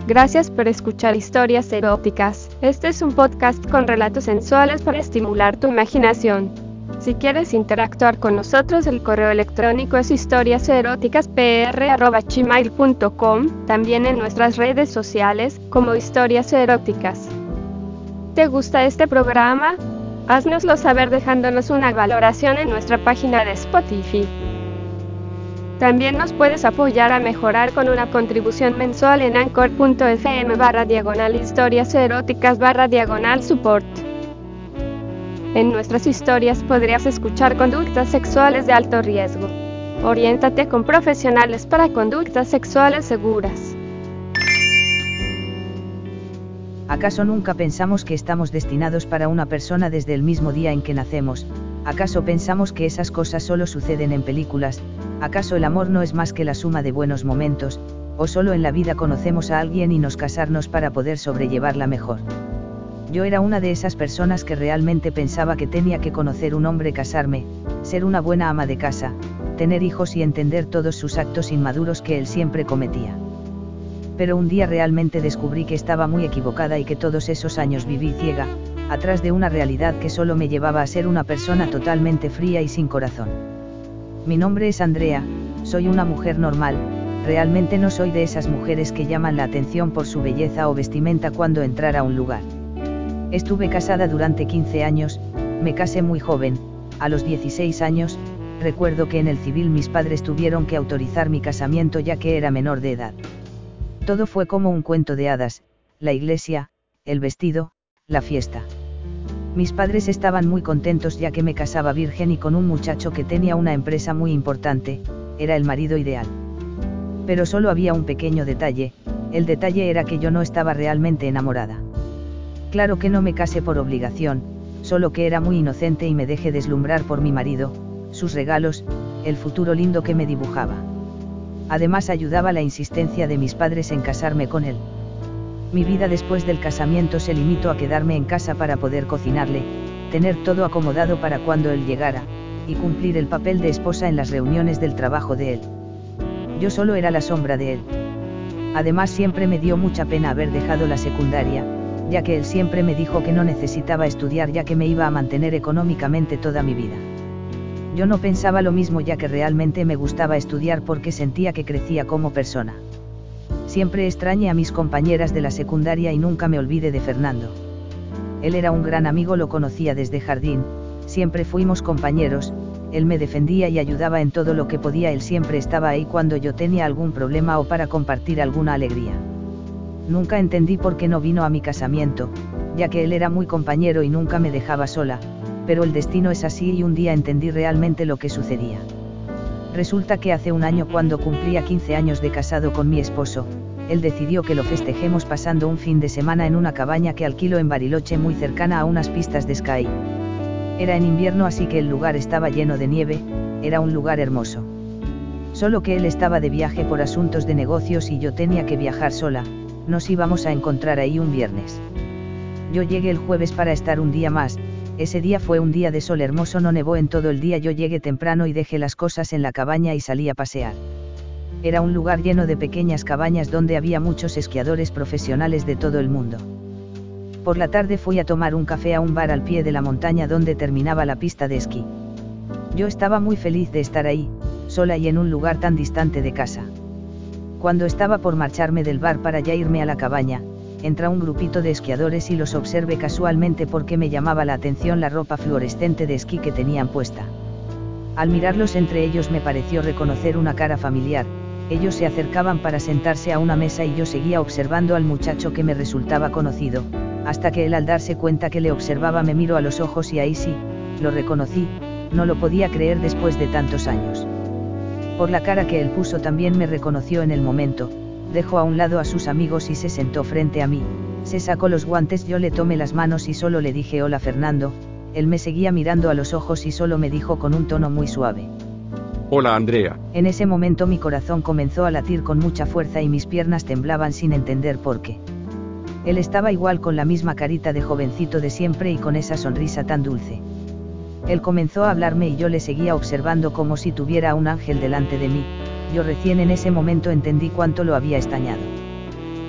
Gracias por escuchar Historias Eróticas. Este es un podcast con relatos sensuales para estimular tu imaginación. Si quieres interactuar con nosotros, el correo electrónico es historiaseroticaspr@gmail.com, también en nuestras redes sociales, como Historias Eróticas. ¿Te gusta este programa? Haznoslo saber dejándonos una valoración en nuestra página de Spotify. También nos puedes apoyar a mejorar con una contribución mensual en anchor.fm/historias eróticas/support. En nuestras historias podrías escuchar conductas sexuales de alto riesgo. Oriéntate con profesionales para conductas sexuales seguras. ¿Acaso nunca pensamos que estamos destinados para una persona desde el mismo día en que nacemos? ¿Acaso pensamos que esas cosas solo suceden en películas? ¿Acaso el amor no es más que la suma de buenos momentos? ¿O solo en la vida conocemos a alguien y nos casarnos para poder sobrellevarla mejor? Yo era una de esas personas que realmente pensaba que tenía que conocer un hombre, casarme, ser una buena ama de casa, tener hijos y entender todos sus actos inmaduros que él siempre cometía. Pero un día realmente descubrí que estaba muy equivocada y que todos esos años viví ciega, atrás de una realidad que solo me llevaba a ser una persona totalmente fría y sin corazón. Mi nombre es Andrea, soy una mujer normal, realmente no soy de esas mujeres que llaman la atención por su belleza o vestimenta cuando entrar a un lugar. Estuve casada durante 15 años, me casé muy joven, a los 16 años, recuerdo que en el civil mis padres tuvieron que autorizar mi casamiento ya que era menor de edad. Todo fue como un cuento de hadas, la iglesia, el vestido, la fiesta. Mis padres estaban muy contentos ya que me casaba virgen y con un muchacho que tenía una empresa muy importante, era el marido ideal. Pero solo había un pequeño detalle, el detalle era que yo no estaba realmente enamorada. Claro que no me casé por obligación, solo que era muy inocente y me dejé deslumbrar por mi marido, sus regalos, el futuro lindo que me dibujaba. Además ayudaba la insistencia de mis padres en casarme con él. Mi vida después del casamiento se limitó a quedarme en casa para poder cocinarle, tener todo acomodado para cuando él llegara, y cumplir el papel de esposa en las reuniones del trabajo de él. Yo solo era la sombra de él. Además siempre me dio mucha pena haber dejado la secundaria, ya que él siempre me dijo que no necesitaba estudiar ya que me iba a mantener económicamente toda mi vida. Yo no pensaba lo mismo ya que realmente me gustaba estudiar porque sentía que crecía como persona. Siempre extrañé a mis compañeras de la secundaria y nunca me olvidé de Fernando. Él era un gran amigo, lo conocía desde jardín, siempre fuimos compañeros, él me defendía y ayudaba en todo lo que podía, él siempre estaba ahí cuando yo tenía algún problema o para compartir alguna alegría. Nunca entendí por qué no vino a mi casamiento, ya que él era muy compañero y nunca me dejaba sola, pero el destino es así y un día entendí realmente lo que sucedía. Resulta que hace un año, cuando cumplía 15 años de casado con mi esposo, él decidió que lo festejemos pasando un fin de semana en una cabaña que alquiló en Bariloche muy cercana a unas pistas de esquí. Era en invierno así que el lugar estaba lleno de nieve, era un lugar hermoso. Solo que él estaba de viaje por asuntos de negocios y yo tenía que viajar sola, nos íbamos a encontrar ahí un viernes. Yo llegué el jueves para estar un día más. Ese día fue un día de sol hermoso, no nevó en todo el día, yo llegué temprano y dejé las cosas en la cabaña y salí a pasear. Era un lugar lleno de pequeñas cabañas donde había muchos esquiadores profesionales de todo el mundo. Por la tarde fui a tomar un café a un bar al pie de la montaña donde terminaba la pista de esquí. Yo estaba muy feliz de estar ahí, sola y en un lugar tan distante de casa. Cuando estaba por marcharme del bar para ya irme a la cabaña, entra un grupito de esquiadores y los observé casualmente porque me llamaba la atención la ropa fluorescente de esquí que tenían puesta. Al mirarlos entre ellos me pareció reconocer una cara familiar, ellos se acercaban para sentarse a una mesa y yo seguía observando al muchacho que me resultaba conocido, hasta que él, al darse cuenta que le observaba, me miró a los ojos y ahí sí, lo reconocí, no lo podía creer después de tantos años. Por la cara que él puso también me reconoció en el momento. Dejó a un lado a sus amigos y se sentó frente a mí, se sacó los guantes, yo le tomé las manos y solo le dije hola Fernando, él me seguía mirando a los ojos y solo me dijo con un tono muy suave: Hola Andrea. En ese momento mi corazón comenzó a latir con mucha fuerza y mis piernas temblaban sin entender por qué. Él estaba igual, con la misma carita de jovencito de siempre y con esa sonrisa tan dulce. Él comenzó a hablarme y yo le seguía observando como si tuviera a un ángel delante de mí. Yo recién en ese momento entendí cuánto lo había extrañado.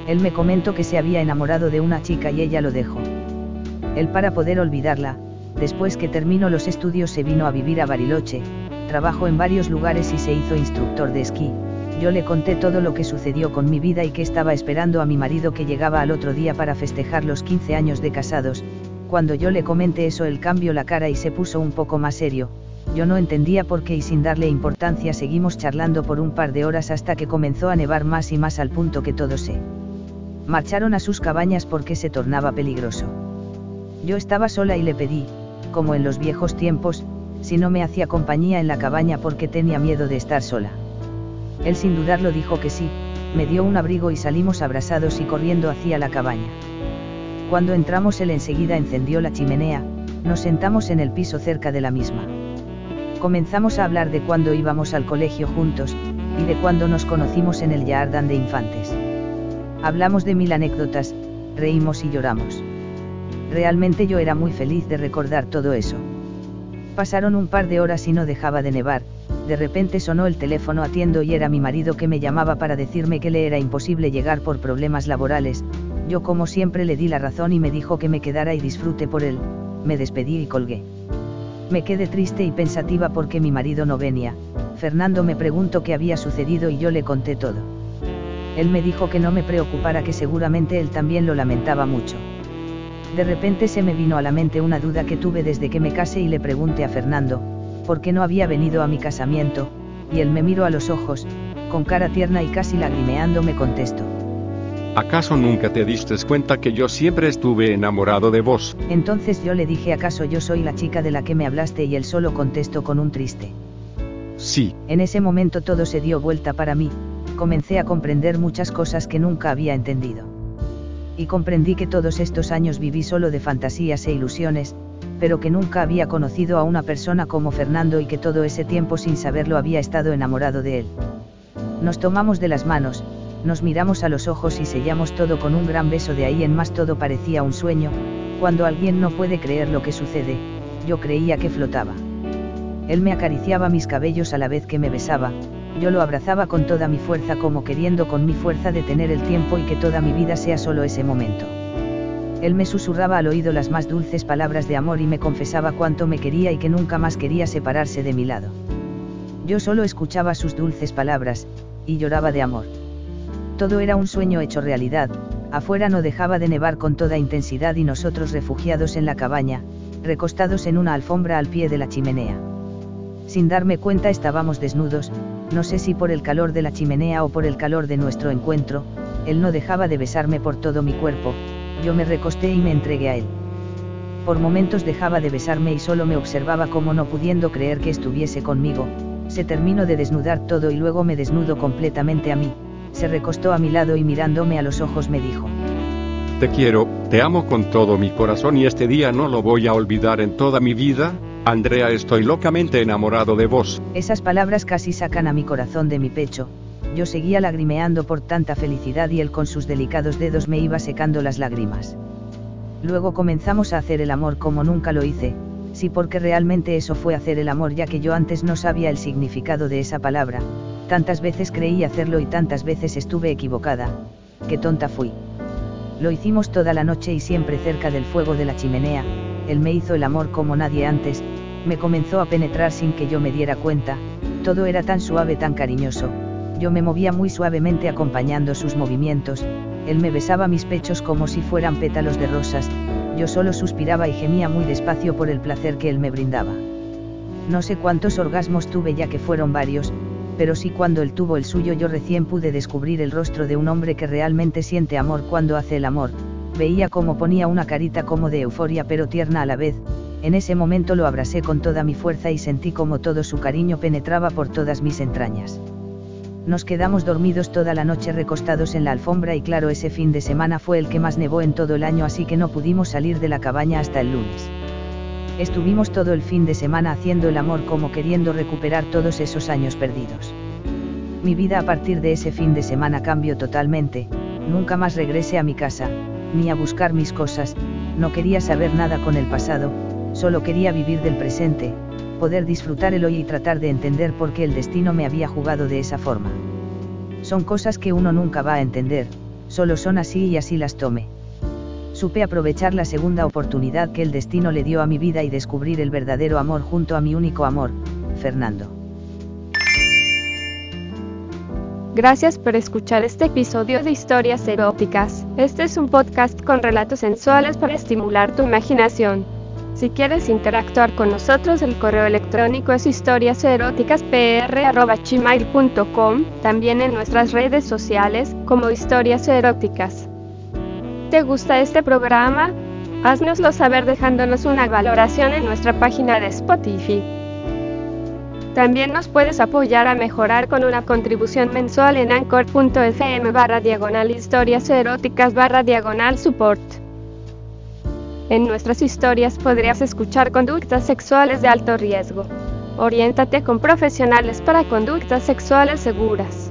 Él me comentó que se había enamorado de una chica y ella lo dejó. Él, para poder olvidarla, después que terminó los estudios se vino a vivir a Bariloche, trabajó en varios lugares y se hizo instructor de esquí. Yo le conté todo lo que sucedió con mi vida y que estaba esperando a mi marido que llegaba al otro día para festejar los 15 años de casados. Cuando yo le comenté eso él cambió la cara y se puso un poco más serio. Yo no entendía por qué y sin darle importancia seguimos charlando por un par de horas hasta que comenzó a nevar más y más al punto que todos se marcharon a sus cabañas porque se tornaba peligroso. Yo estaba sola y le pedí, como en los viejos tiempos, si no me hacía compañía en la cabaña porque tenía miedo de estar sola. Él sin dudarlo dijo que sí, me dio un abrigo y salimos abrazados y corriendo hacia la cabaña. Cuando entramos él enseguida encendió la chimenea, nos sentamos en el piso cerca de la misma. Comenzamos a hablar de cuando íbamos al colegio juntos, y de cuando nos conocimos en el jardín de infantes. Hablamos de 1000 anécdotas, reímos y lloramos. Realmente yo era muy feliz de recordar todo eso. Pasaron un par de horas y no dejaba de nevar. De repente sonó el teléfono, atiendo y era mi marido que me llamaba para decirme que le era imposible llegar por problemas laborales. Yo como siempre le di la razón y me dijo que me quedara y disfrute por él. Me despedí y colgué. Me quedé triste y pensativa porque mi marido no venía. Fernando me preguntó qué había sucedido y yo le conté todo. Él me dijo que no me preocupara, que seguramente él también lo lamentaba mucho. De repente se me vino a la mente una duda que tuve desde que me casé y le pregunté a Fernando, ¿por qué no había venido a mi casamiento? Y él me miró a los ojos, con cara tierna y casi lagrimeando me contestó. ¿Acaso nunca te diste cuenta que yo siempre estuve enamorado de vos? Entonces yo le dije, ¿acaso yo soy la chica de la que me hablaste? Y él solo contestó con un triste. Sí. En ese momento todo se dio vuelta para mí, comencé a comprender muchas cosas que nunca había entendido. Y comprendí que todos estos años viví solo de fantasías e ilusiones, pero que nunca había conocido a una persona como Fernando y que todo ese tiempo sin saberlo había estado enamorado de él. Nos tomamos de las manos, nos miramos a los ojos y sellamos todo con un gran beso. De ahí en más todo parecía un sueño. Cuando alguien no puede creer lo que sucede, yo creía que flotaba. Él me acariciaba mis cabellos a la vez que me besaba, yo lo abrazaba con toda mi fuerza como queriendo con mi fuerza detener el tiempo y que toda mi vida sea solo ese momento. Él me susurraba al oído las más dulces palabras de amor y me confesaba cuánto me quería y que nunca más quería separarse de mi lado. Yo solo escuchaba sus dulces palabras, y lloraba de amor. Todo era un sueño hecho realidad. Afuera no dejaba de nevar con toda intensidad y nosotros refugiados en la cabaña, recostados en una alfombra al pie de la chimenea. Sin darme cuenta estábamos desnudos, no sé si por el calor de la chimenea o por el calor de nuestro encuentro, él no dejaba de besarme por todo mi cuerpo, yo me recosté y me entregué a él. Por momentos dejaba de besarme y solo me observaba como no pudiendo creer que estuviese conmigo. Se terminó de desnudar todo y luego me desnudo completamente a mí, se recostó a mi lado y mirándome a los ojos me dijo: Te quiero, te amo con todo mi corazón y este día no lo voy a olvidar en toda mi vida. Andrea, estoy locamente enamorado de vos. Esas palabras casi sacan a mi corazón de mi pecho. Yo seguía lagrimeando por tanta felicidad y él con sus delicados dedos me iba secando las lágrimas. Luego comenzamos a hacer el amor como nunca lo hice, sí, porque realmente eso fue hacer el amor, ya que yo antes no sabía el significado de esa palabra, tantas veces creí hacerlo y tantas veces estuve equivocada, qué tonta fui. Lo hicimos toda la noche y siempre cerca del fuego de la chimenea. Él me hizo el amor como nadie antes, me comenzó a penetrar sin que yo me diera cuenta, todo era tan suave, tan cariñoso, yo me movía muy suavemente acompañando sus movimientos, él me besaba mis pechos como si fueran pétalos de rosas, yo solo suspiraba y gemía muy despacio por el placer que él me brindaba. No sé cuántos orgasmos tuve, ya que fueron varios, pero sí cuando él tuvo el suyo yo recién pude descubrir el rostro de un hombre que realmente siente amor cuando hace el amor. Veía cómo ponía una carita como de euforia pero tierna a la vez. En ese momento lo abracé con toda mi fuerza y sentí como todo su cariño penetraba por todas mis entrañas. Nos quedamos dormidos toda la noche recostados en la alfombra y claro, ese fin de semana fue el que más nevó en todo el año, así que no pudimos salir de la cabaña hasta el lunes. Estuvimos todo el fin de semana haciendo el amor como queriendo recuperar todos esos años perdidos. Mi vida a partir de ese fin de semana cambió totalmente, nunca más regresé a mi casa, ni a buscar mis cosas, no quería saber nada con el pasado, solo quería vivir del presente, poder disfrutar el hoy y tratar de entender por qué el destino me había jugado de esa forma. Son cosas que uno nunca va a entender, solo son así y así las tomé. Supe aprovechar la segunda oportunidad que el destino le dio a mi vida y descubrir el verdadero amor junto a mi único amor, Fernando. Gracias por escuchar este episodio de Historias Eróticas. Este es un podcast con relatos sensuales para estimular tu imaginación. Si quieres interactuar con nosotros, el correo electrónico es historiaseroticaspr@gmail.com, también en nuestras redes sociales, como Historias Eróticas. ¿Te gusta este programa? Haznoslo saber dejándonos una valoración en nuestra página de Spotify. También nos puedes apoyar a mejorar con una contribución mensual en anchor.fm/historias eróticas/support. En nuestras historias podrías escuchar conductas sexuales de alto riesgo. Oriéntate con profesionales para conductas sexuales seguras.